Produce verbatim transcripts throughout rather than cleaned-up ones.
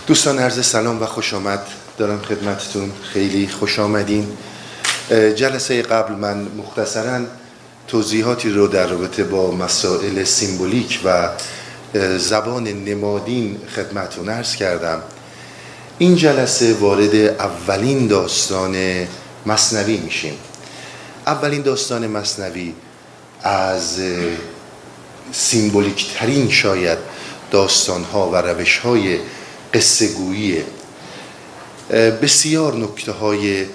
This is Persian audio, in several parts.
دوستان عرض سلام و خوش آمد دارم خدمتتون. خیلی خوش آمدین. جلسه قبل من مختصراً توضیحاتی رو در رابطه با مسائل سیمبولیک و زبان نمادین خدمتتون عرض کردم. این جلسه وارد اولین داستان مثنوی میشیم. اولین داستان مثنوی از سیمبولیک ترین شاید داستان‌ها و روش‌های قصه گویی. بسیار نکته‌های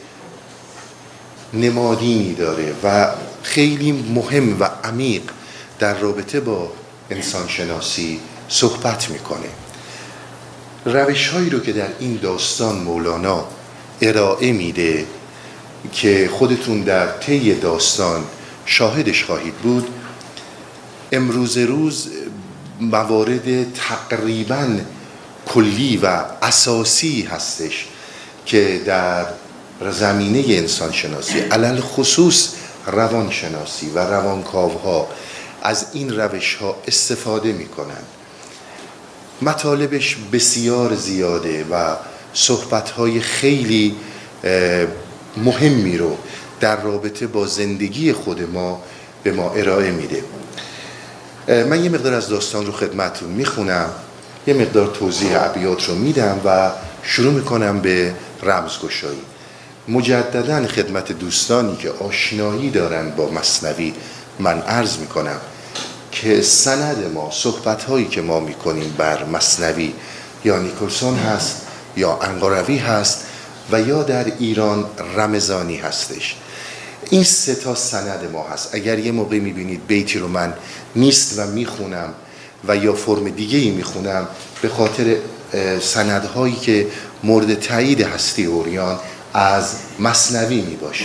نمادینی داره و خیلی مهم و عمیق در رابطه با انسانشناسی صحبت میکنه. روش‌هایی رو که در این داستان مولانا ارائه میده که خودتون در طی داستان شاهدش خواهید بود، امروز روز موارد تقریباً کلی و اساسی هستش که در زمینه انسانشناسی علل خصوص روانشناسی و روانکاوها از این روش‌ها استفاده می‌کنند. مطالبش بسیار زیاده و صحبت‌های خیلی مهمی رو در رابطه با زندگی خود ما به ما ارائه میده. من یه مقدار از داستان رو خدمتتون میخونم، یه مقدار توضیح ابیات رو میدم و شروع میکنم به رمزگشایی. مجدداً خدمت دوستانی که آشنایی دارن با مثنوی من عرض میکنم که سند ما، صحبت‌هایی که ما میکنیم بر مثنوی یا نیکلسون هست یا انقروی هست و یا در ایران رمضانی هستش. این سه تا سند ما هست. اگر یه موقع میبینید بیتی رو من نیست و میخونم و یا فرم دیگه ای میخونم، به خاطر سندهایی که مورد تایید هستی عریان از مثنوی میباشه.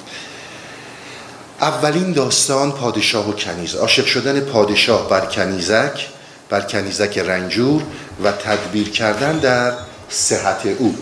اولین داستان پادشاه و کنیز. عاشق شدن پادشاه بر کنیزک، بر کنیزک رنجور و تدبیر کردن در صحت او.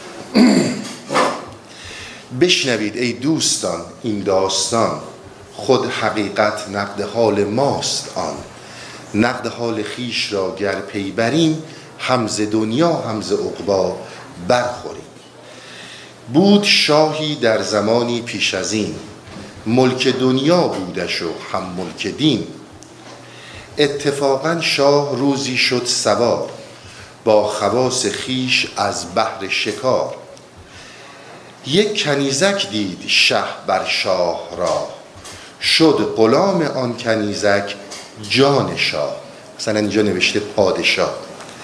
بشنوید ای دوستان این داستان، خود حقیقت نقد حال ماست آن. نقد حال خیش را گر پی بریم، هم ز دنیا هم ز عقبی برخوریم. بود شاهی در زمانی پیش از این، ملک دنیا بودش و هم ملک دین. اتفاقا شاه روزی شد سوار، با خواص خیش از بهر شکار. یک کنیزک دید شه بر شاه را، شد غلام آن کنیزک جان شاه. مثلا اینجا نوشته پادشاه.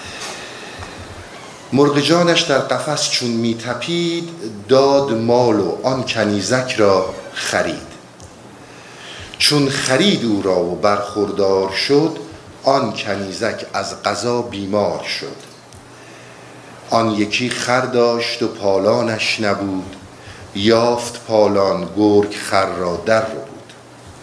مرغ جانش در قفس چون می تپید، داد مال و آن کنیزک را خرید. چون خرید او را و برخوردار شد، آن کنیزک از قضا بیمار شد. آن یکی خر داشت و پالانش نبود، یافت پالان گرگ خر را در رو بود.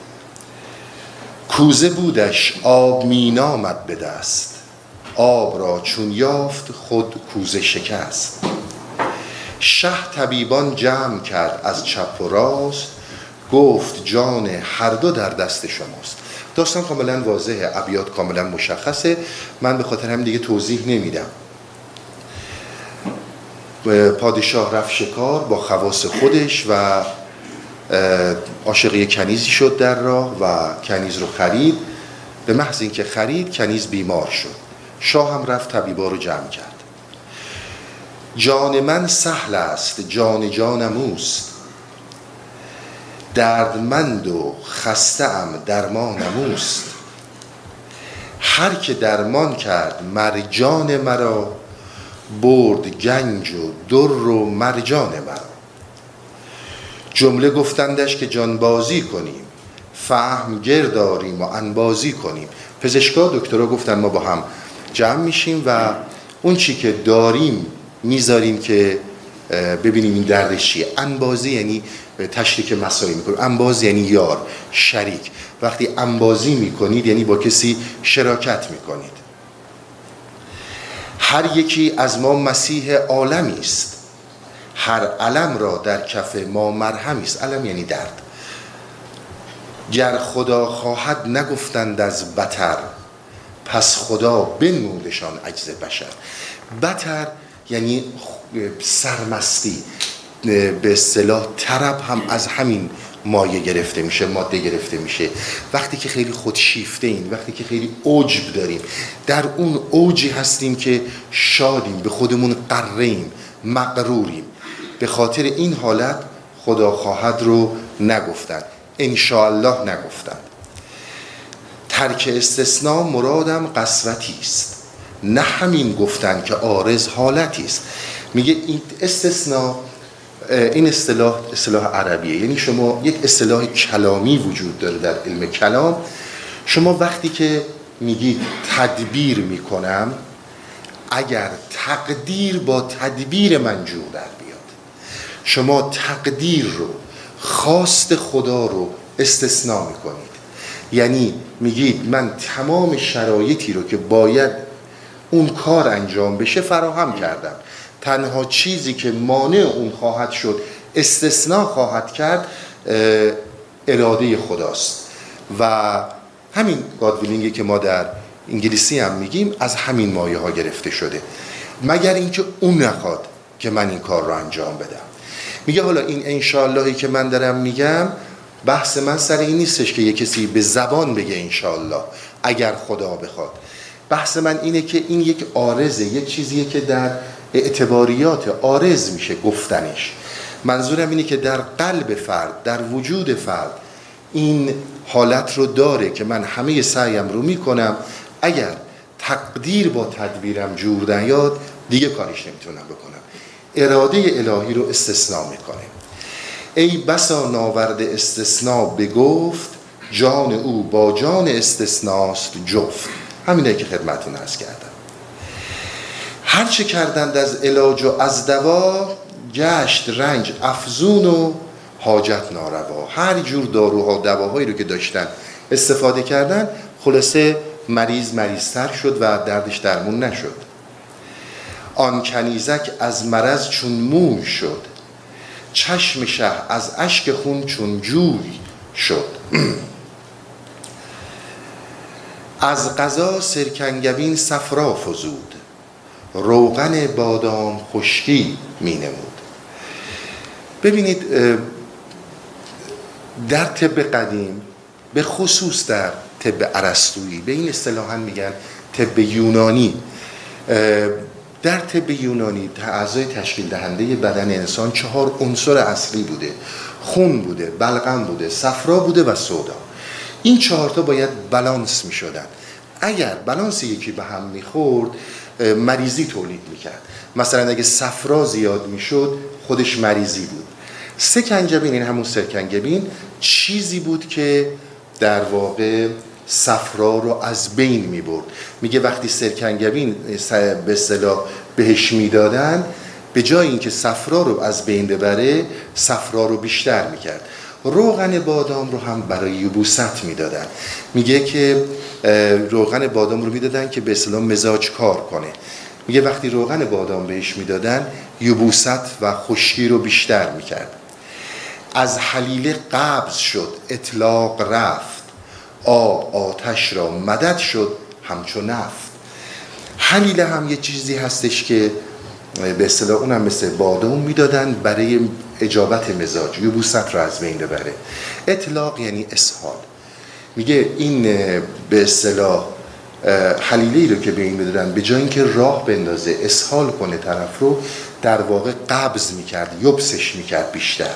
کوزه بودش آب می نامد به دست، آب را چون یافت خود کوزه شکست. شه طبیبان جمع کرد از چپ و راست، گفت جان هر دو در دست شماست. داستان کاملا واضحه، ابیات کاملا مشخصه، من به خاطر همین دیگه توضیح نمیدم. پادشاه رفت شکار با خواص خودش و عاشق یک کنیزی شد در راه و کنیز رو خرید. به محض اینکه خرید کنیز بیمار شد. شاه هم رفت طبیبا رو جمع کرد. جان من سهل است جان جانم اوست، دردمند و خسته ام درمانم اوست. هر که درمان کرد مر جان مرا، برد گنج و در و مرجان مرا. جمله گفتندش که جانبازی کنیم، فهم گرداریم و انبازی کنیم. پزشکا دکترها گفتن ما با هم جمع میشیم و اون چی که داریم میذاریم که ببینیم این دردش چیه. انبازی یعنی تشریک مسائل میکنیم، انبازی یعنی یار، شریک. وقتی انبازی میکنید یعنی با کسی شراکت میکنید. هر یکی از ما مسیح عالمی است، هر علم را در کف ما مرهمی است. علم یعنی درد. گر خدا خواهد نگفتند از بتر، پس خدا بنمودشان عجز بشر. بتر یعنی سرمستی، به اصطلاح طرب هم از همین مایه گرفته میشه، ماده گرفته میشه. وقتی که خیلی خودشیفته ایم، وقتی که خیلی عجب داریم، در اون اوجی هستیم که شادیم، به خودمون قره‌ایم، مغروریم. به خاطر این حالت خدا خواهد رو نگفتن، انشاءالله نگفتن. ترک استثناء مرادم قسوتی است، نه همین گفتن که عارض حالتی است. میگه این استثناء، این اصطلاح اصطلاح عربیه، یعنی شما یک اصطلاح کلامی وجود داره در علم کلام. شما وقتی که میگید تدبیر میکنم، اگر تقدیر با تدبیر من جور در بیاد، شما تقدیر رو، خواست خدا رو استثناء میکنید. یعنی میگید من تمام شرایطی رو که باید اون کار انجام بشه فراهم کردم، تنها چیزی که مانع اون خواهد شد، استثناء خواهد کرد، اراده خداست. و همین گادویلینگی که ما در انگلیسی هم میگیم از همین مایه ها گرفته شده، مگر اینکه اون نخواد که من این کار رو انجام بدم. میگه حالا این انشاءاللهی که من دارم میگم، بحث من سر این نیستش که یک کسی به زبان بگه انشاءالله اگر خدا بخواد. بحث من اینه که این یک عارضه، یک چیزیه که در اعتباریات عارض میشه گفتنش. منظورم اینه که در قلب فرد، در وجود فرد این حالت رو داره که من همه سعیم رو میکنم، اگر تقدیر با تدبیرم جور نیاد دیگه کارش نمیتونم بکنم. اراده الهی رو استثناء میکنه. ای بسا ناورد استثناء بگفت، جان او با جان استثناست جفت. همینه که خدمتون عرض کردم. هرچه کردند از علاج و از دوا، گشت رنج افزون و حاجت ناروا. هر جور داروها، دواهایی رو که داشتن استفاده کردن، خلاصه مریض مریضتر شد و دردش درمون نشد. آن کنیزک از مرض چون موی شد، چشم شه از اشک خون چون جوی شد. از قضا سرکنگبین صفرا فزود، روغن بادام خشکی می نمود. ببینید در طب قدیم، به خصوص در طب ارسطویی، به این اصطلاحاً میگن طب یونانی، در طب یونانی اعضای تشکیل دهنده بدن انسان چهار عنصر اصلی بوده: خون بوده، بلغم بوده، صفرا بوده و سودا. این چهارتا باید بالانس می شدن. اگر بالانس یکی به هم می خورد مریضی تولید می کرد. مثلا اگه صفرا زیاد می شد خودش مریضی بود. سکنجبین، این همون سرکنگبین، چیزی بود که در واقع صفرا رو از بین می برد. میگه وقتی سرکنگبین به اصطلاح بهش میدادن، به جای اینکه صفرا رو از بین ببره صفرا رو بیشتر میکرد. روغن بادام رو هم برای یبوست میدادن. میگه که روغن بادام رو میدادن که به اصطلاح مزاج کار کنه. میگه وقتی روغن بادام بهش میدادن یبوست و خشکی رو بیشتر میکرد. از حلیله قبض شد اطلاق رفت، آب آتش را مدد شد همچون نفت. حلیله هم یه چیزی هستش که به اصطلاح اونم مثل بادام میدادن برای اجابت مزاج، یبوست را از بین ببره. اطلاق یعنی اسهال. میگه این به اصطلاح حلیله‌ای رو که به این میدادن، به جای اینکه راه بندازه اسهال کنه طرف رو، در واقع قبض میکرد، یبسش میکرد بیشتر.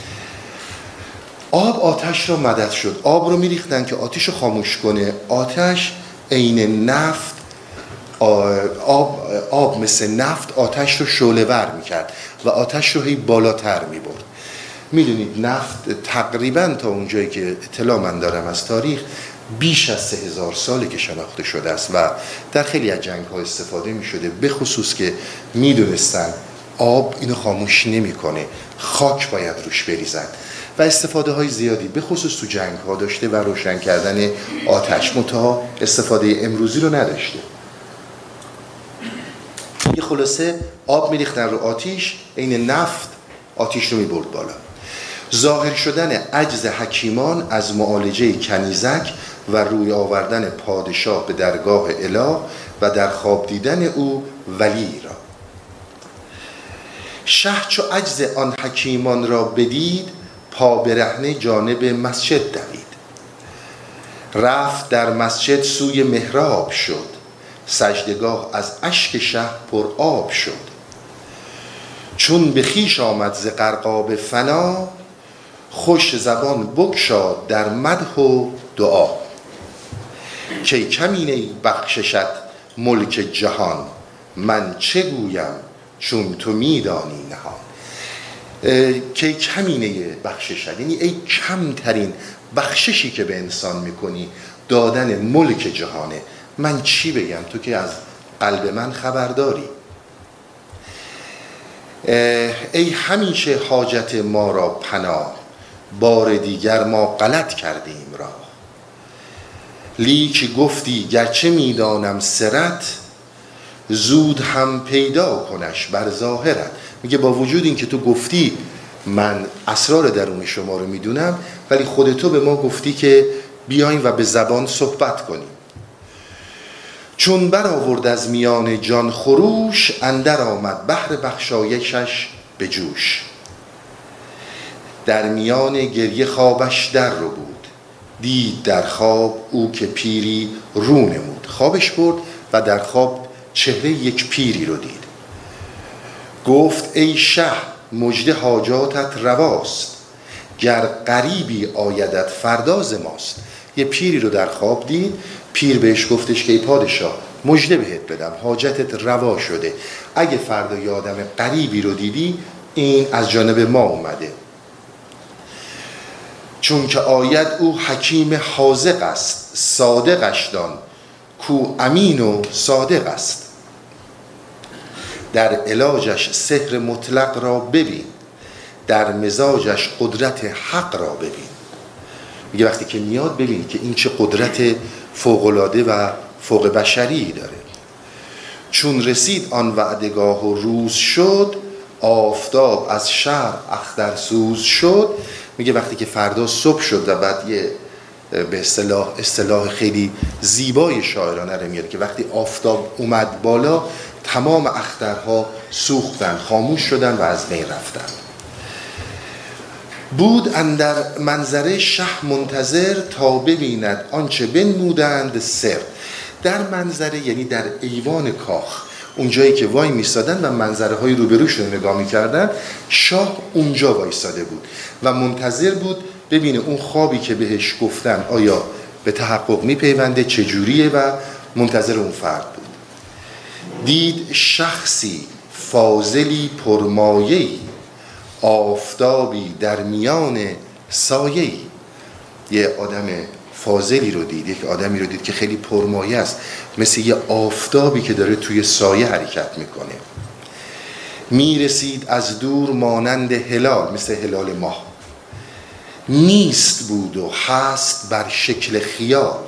آب آتش را مدد شد. آب رو میریختن که آتش رو خاموش کنه. آتش عین نفت، آب, آب مثل نفت آتش رو شعله‌ور میکرد و آتش رو هی بالاتر میبرد. میدونید نفت تقریبا تا اونجایی که اطلاع من دارم از تاریخ بیش از سه هزار ساله که شناخته شده است و در خیلی از جنگ ها استفاده میشده، به خصوص که میدونستن آب اینو خاموش نمیکنه، خاک باید روش بریزن و استفاده های زیادی به خصوص تو جنگ ها داشته و روشن کردن آتش، منتها استفاده امروزی رو نداشته. یه خلاصه آب میریختن رو آتیش، عین نفت آتیش رو میبرد بالا. ظاهر شدن عجز حکیمان از معالجه کنیزک و روی آوردن پادشاه به درگاه اله و در خواب دیدن او ولی را. شه چو عجز آن حکیمان را بدید، پا برهنه جانب مسجد دوید. رفت در مسجد سوی محراب شد، سجدگاه از اشک شه پر آب شد. چون به خویش آمد ز غرقاب فنا، خوش زبان بگشاد در مدح و دعا. کی کمینه بخششت ملک جهان، من چه گویم چون تو میدانی نهان. کی کمینه بخششت، یعنی ای کمترین بخششی که به انسان میکنی دادن ملک جهانه، من چی بگم تو که از قلب من خبرداری. ای همیشه حاجت ما را پناه، بار دیگر ما غلط کردیم راه. لیک گفتی گرچه میدانم سرت، زود هم پیدا کنش بر ظاهرت. میگه با وجود این که تو گفتی من اسرار درون شما رو میدونم، ولی خود تو به ما گفتی که بیاین و به زبان صحبت کنیم. چون برآورد از میان جان خروش، اندر آمد بحر بخشایشش به جوش. در میان گریه خوابش در رو بود، دید در خواب او که پیری رو نمود. خوابش برد و در خواب چهره یک پیری رو دید. گفت ای شه مژده حاجاتت رواست، گر غریبی آیدت فرداز ماست. یه پیری رو در خواب دید، پیر بهش گفتش که ای پادشاه مژده بهت بدم، حاجتت روا شده، اگه فردا یه آدم غریبی رو دیدی این از جانب ما اومده. چون که آید او حکیم حاذق است، صادقش دان کو امین و صادق است. در علاجش سحر مطلق را ببین، در مزاجش قدرت حق را ببین. میگه وقتی که میاد ببین که این چه قدرت فوق‌العاده و فوق بشری داره. چون رسید آن وعدگاه و روز شد، آفتاب از شرق اخترسوز شد. میگه وقتی که فردا صبح شد و بعد یه به اصطلاح اصطلاح خیلی زیبای شاعرانه رو میاره که وقتی آفتاب اومد بالا تمام اخترها سوختن، خاموش شدن و از بین رفتن. بود اندر منظره شه منتظر، تا ببیند آنچه بنمودند سر. در منظره یعنی در ایوان کاخ، اونجایی که وای میستادن و منظره های روبروشون رو نگاه میکردن، شاه اونجا وایستاده بود و منتظر بود ببینه اون خوابی که بهش گفتن آیا به تحقق میپیونده، چجوریه، و منتظر اون فرد بود. دید شخصی فاضلی پرمایه‌ای، آفتابی در میان سایه‌ای. یه آدم فاضلی رو دید، یک آدمی رو دید که خیلی پرمایه است، مثل یه آفتابی که داره توی سایه حرکت میکنه. میرسید از دور مانند هلال، مثل هلال ماه. نیست بود و هست بر شکل خیال،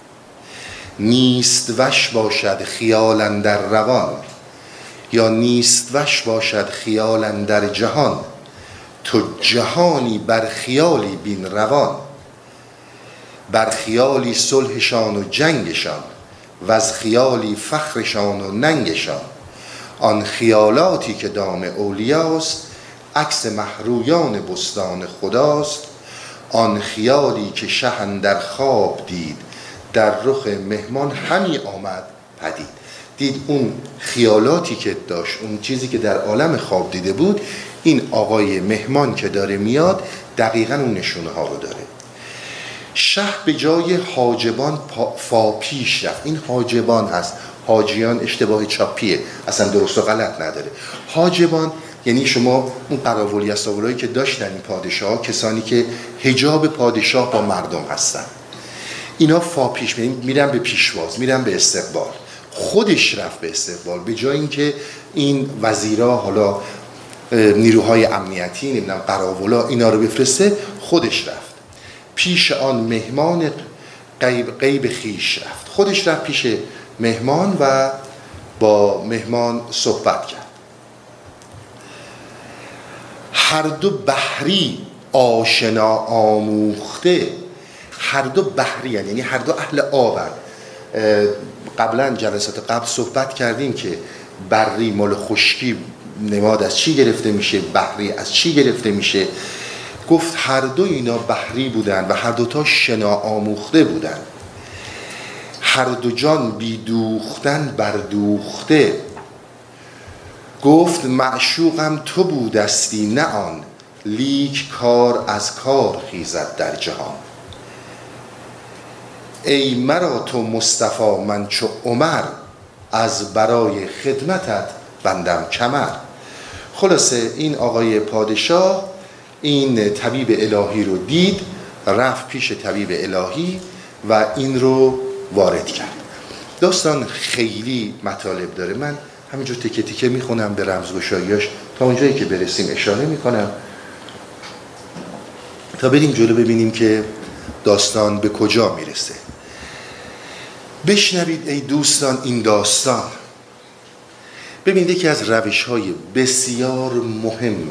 نیست وش باشد خیال اندر روان، یا نیست وش باشد خیال اندر جهان. تو جهانی بر خیالی بین روان، بر خیالی صلحشان و جنگشان، و از خیالی فخرشان و ننگشان. آن خیالاتی که دام اولیاست، عکس محرویان بستان خداست. آن خیالی که شه اندر خواب دید، در رخ مهمان همی آمد پدید. دید اون خیالاتی که داشت، اون چیزی که در عالم خواب دیده بود، این آقای مهمان که داره میاد دقیقاً اون نشونه ها رو داره. شه به جای حاجبان فا پیش رفت. این حاجبان هست، حاجیان اشتباه چاپیه، اصلا درست و غلط نداره. حاجبان یعنی شما اون قراولی اساولایی که داشتن این پادشاه، کسانی که حجاب پادشاه با مردم هستن، اینا فا پیش میرن به پیشواز، میرن به استقبال. خودش رفت به استقبال، به جای اینکه این وزیرا، حالا نیروهای امنیتی، نمیدونم قراولا، اینا رو بفرسته، خودش رفت پیش آن مهمان غیب غیب خیش رفت. خودش رفت پیش مهمان و با مهمان صحبت کرد. هر دو بحری آشنا آموخته. هر دو بحری یعنی هر دو اهل آبن. قبلا جلسات قبل صحبت کردیم که بری مال خشکی نماد از چی گرفته میشه، بحری از چی گرفته میشه. گفت هر دو اینا بحری بودن و هر دوتا شنا آموخته بودن. هر دو جان بی دوختن بردوخته. گفت معشوقم تو بودستی نه آن، لیک کار از کار خیزد در جهان. ای مرا تو مصطفی من چو عمر، از برای خدمتت بندم کمر. خلاصه این آقای پادشاه این طبیب الهی رو دید، رفت پیش طبیب الهی و این رو وارد کرد. داستان خیلی مطالب داره، من همینجور تکه تکه میخونم به رمزگشاییاش تا اونجایی که برسیم اشاره میکنم تا بریم جلو ببینیم که داستان به کجا میرسه. بشنوید ای دوستان این داستان. ببینید یکی از روش‌های بسیار مهم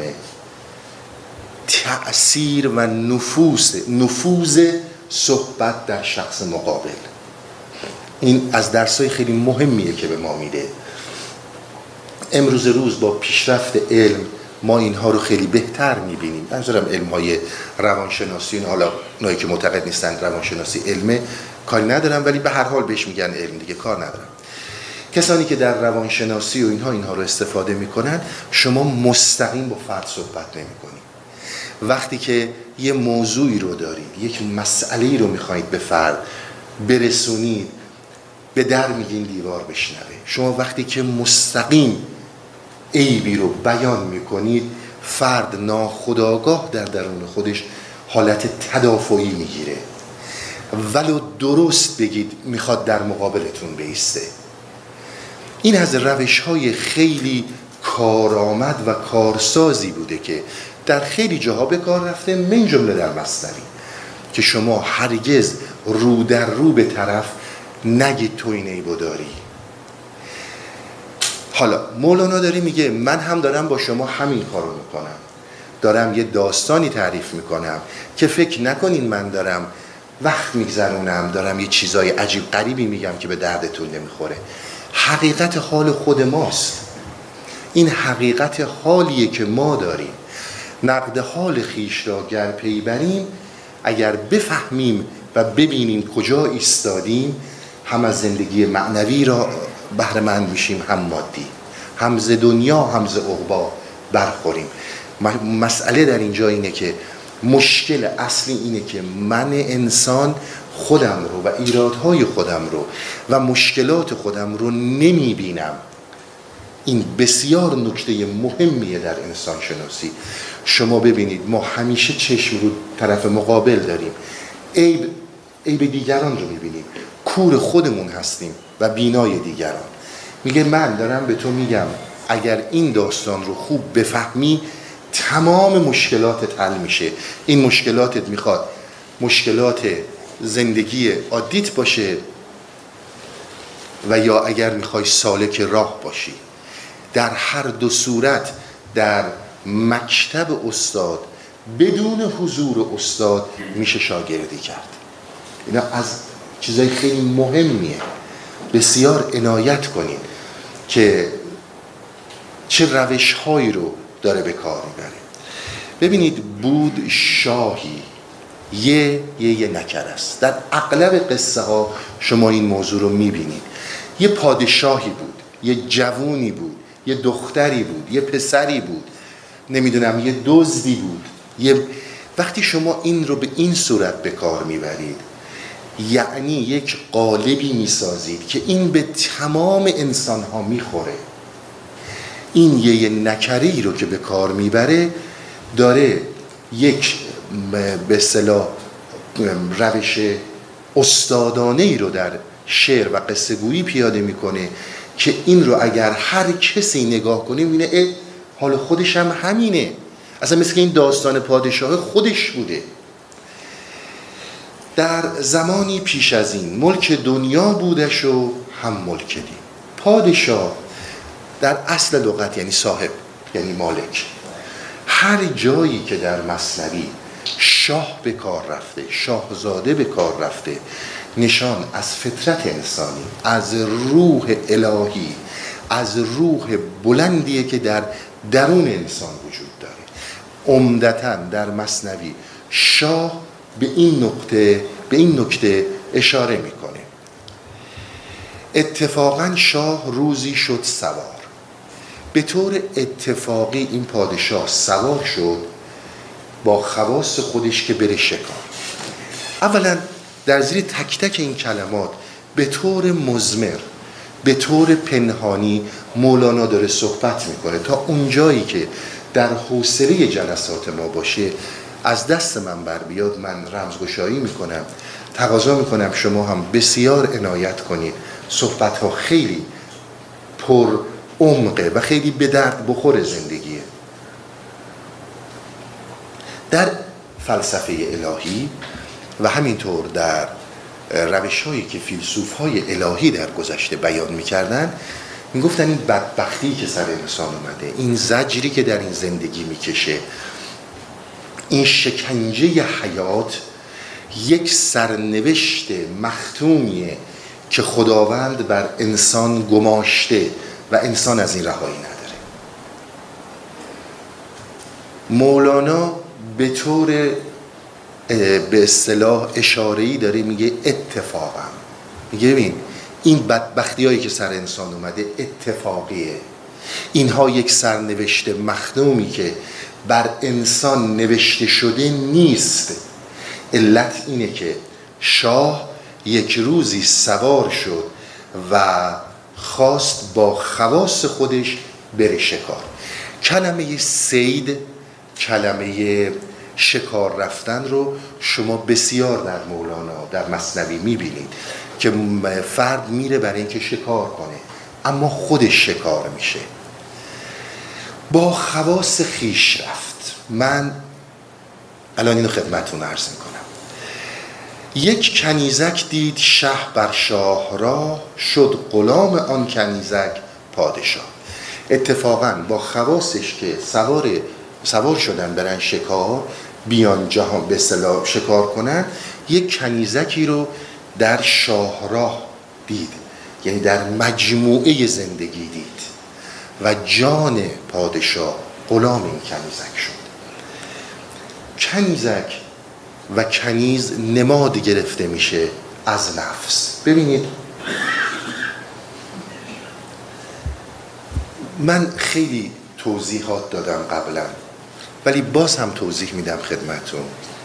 تأثیر و نفوذ نفوذ صحبت در شخص مقابل، این از درس‌های خیلی مهمیه که به ما میده. امروز روز با پیشرفت علم ما اینها رو خیلی بهتر میبینیم. منظورم علم‌های روانشناسی، حالا اونایی که معتقد نیستن روانشناسی علمه کاری ندارم، ولی به هر حال بهش میگن علم دیگه، کار ندارم. کسانی که در روانشناسی و اینها اینها رو استفاده میکنن، شما مستقیم با فرد صحبت نمیکنید. وقتی که یه موضوعی رو دارید، یک مسئله‌ای رو میخواید به فرد برسونید، به در میگین دیوار بشنوه. شما وقتی که مستقیم عیبی رو بیان میکنید، فرد ناخودآگاه در درون خودش حالت تدافعی میگیره، ولو درست بگید میخواد در مقابلتون بایسته. این از روش‌های خیلی کارآمد و کارسازی بوده که در خیلی جاها به کار رفته، من جمله در مثنوی، که شما هرگز رو در رو به طرف نگید تو این عیبو داری. حالا مولانا داره میگه من هم دارم با شما همین کارو میکنم، دارم یه داستانی تعریف میکنم که فکر نکنین من دارم وقت میگذرونم، دارم یه چیزای عجیب غریبی میگم که به دردتون نمیخوره. حقیقت حال خود ماست، این حقیقت حالیه که ما داریم. نقد حال خیش را گر پی بریم، اگر بفهمیم و ببینیم کجا ایستادیم، هم از زندگی معنوی را بهره مند میشیم، هم مادی، هم ز دنیا هم ز عقبی برخوریم. مسئله در اینجا اینه که مشکل اصلی اینه که من انسان خودم رو و ایرادهای خودم رو و مشکلات خودم رو نمیبینم. این بسیار نکته مهمیه در انسان شناسی. شما ببینید ما همیشه چشم رو طرف مقابل داریم، عیب عیب دیگران رو میبینیم، کور خودمون هستیم و بینای دیگران. میگه من دارم به تو میگم اگر این داستان رو خوب بفهمی تمام مشکلاتت حل میشه. این مشکلاتت میخواد مشکلات زندگی عادیت باشه و یا اگر میخوای سالک راه باشی. در هر دو صورت در مکتب استاد بدون حضور استاد میشه شاگردی کرد. اینا از چیزای خیلی مهمیه، بسیار عنایت کنین که چه روش هایی رو داره به کار میبره. ببینید بود شاهی یه یه یه نکر است. در اغلب قصه ها شما این موضوع رو میبینید. یه پادشاهی بود، یه جوونی بود، یه دختری بود، یه پسری بود، نمیدونم یه دزدی بود. یه وقتی شما این رو به این صورت به کار میبرید، یعنی یک قالبی میسازید که این به تمام انسان ها میخوره. این یه, یه نکری رو که به کار میبره داره یک به اصطلاح روش استادانه ای رو در شعر و قصه گویی پیاده میکنه که این رو اگر هر کسی نگاه کنه میبینه حال خودش هم همینه. اصلا مثل که این داستان پادشاه خودش بوده. در زمانی پیش از این ملک دنیا بودش و هم ملک دین. پادشاه در اصل لغت یعنی صاحب، یعنی مالک. هر جایی که در مثنوی شاه به کار رفته، شاهزاده به کار رفته، نشان از فطرت انسانی، از روح الهی، از روح بلندیه که در درون انسان وجود داره. عمدتاً در مثنوی شاه به این نقطه به این نکته اشاره میکنه. اتفاقاً شاه روزی شد سوار. به طور اتفاقی این پادشاه سوار شد با خواص خودش که بره شکار. اولا در زیر تک تک این کلمات به طور مضمر، به طور پنهانی مولانا داره صحبت میکنه تا اونجایی که در حوصله جلسات ما باشه از دست من بر بیاد من رمزگشایی میکنم. تقاضا میکنم شما هم بسیار عنایت کنید. صحبت ها خیلی پر عمقه و خیلی به درد بخور زندگیه. در فلسفه الهی و همینطور در روش هایی که فیلسوف های الهی در گذشته بیان میکردن میگفتن این بدبختی که سر انسان اومده، این زجری که در این زندگی میکشه، این شکنجه حیات یک سرنوشت مختومیه که خداوند بر انسان گماشته و انسان از این رهایی نداره. مولانا به طور به اصطلاح اشاره‌ای داره میگه اتفاقا، میگه ببین این بدبختی هایی که سر انسان اومده اتفاقیه، اینها یک سرنوشت مختومی که بر انسان نوشته شده نیست. علت اینه که شاه یک روزی سوار شد و خواست با خواص خودش بره شکار. کلمه صید، کلمه شکار رفتن رو شما بسیار در مولانا در مثنوی میبینید که فرد میره برای اینکه شکار کنه اما خودش شکار میشه. با خواص خیش رفت. من الان اینو خدمتتون عرض میکنم. یک کنیزک دید شه بر شاه را، شد غلام آن کنیزک پادشاه. اتفاقاً با خواصش که سوار سوار شدن برن شکار، بیان جهان به اصطلاح شکار کنن، یک کنیزکی رو در شاهراه دید، یعنی در مجموعه زندگی دید و جان پادشاه غلام این کنیزک شد. کنیزک و کنیز نماد گرفته میشه از نفس. ببینید من خیلی توضیحات دادم قبلا ولی باز هم توضیح میدم خدمتون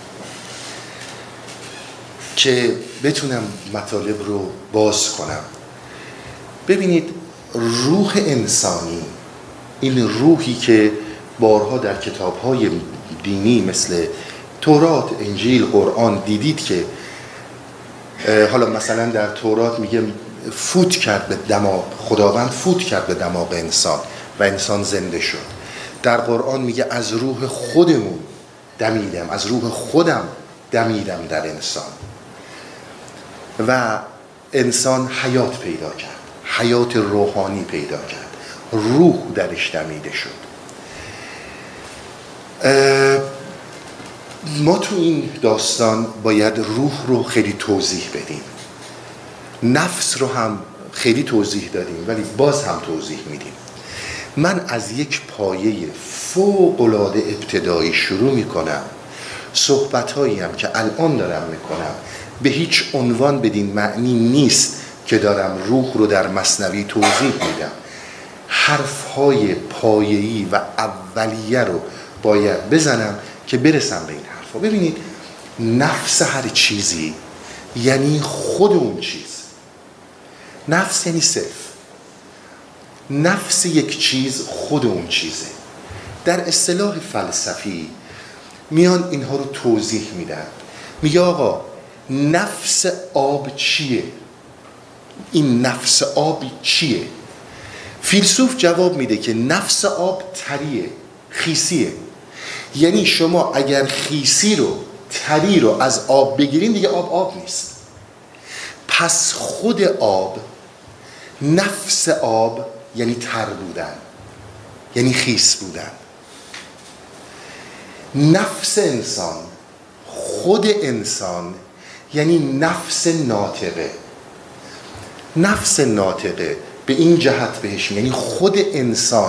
که بتونم مطالب رو باز کنم. ببینید روح انسانی، این روحی که بارها در کتاب‌های دینی مثل تورات، انجیل، قرآن دیدید که حالا مثلا در تورات میگه فوت کرد به دماغ، خداوند فوت کرد به دماغ انسان و انسان زنده شد. در قرآن میگه از روح خودمون دمیدم، از روح خودم دمیدم در انسان و انسان حیات پیدا کرد، حیات روحانی پیدا کرد، روح درش دمیده شد. ما تو این داستان باید روح رو خیلی توضیح بدیم، نفس رو هم خیلی توضیح دادیم ولی باز هم توضیح میدیم. من از یک پایه فوق‌العاده ابتدایی شروع میکنم. صحبت‌هایی هم که الان دارم میکنم به هیچ عنوان بدین معنی نیست که دارم روح رو در مثنوی توضیح میدم. حرف‌های پایه‌ای و اولیه رو باید بزنم که برسم به این حرفا. ببینید نفس هر چیزی یعنی خود اون چیز. نفس یعنی صرف. نفس یک چیز خود اون چیزه. در اصطلاح فلسفی میان اینها رو توضیح میدن. میگه آقا نفس آب چیه؟ این نفس آب چیه؟ فیلسوف جواب میده که نفس آب تریه، خیسیه. یعنی شما اگر خیسی رو، تری رو از آب بگیرین دیگه آب آب نیست. پس خود آب، نفس آب یعنی تر بودن، یعنی خیس بودن. نفس انسان، خود انسان یعنی نفس ناطقه. نفس ناطقه به این جهت بهش، یعنی خود انسان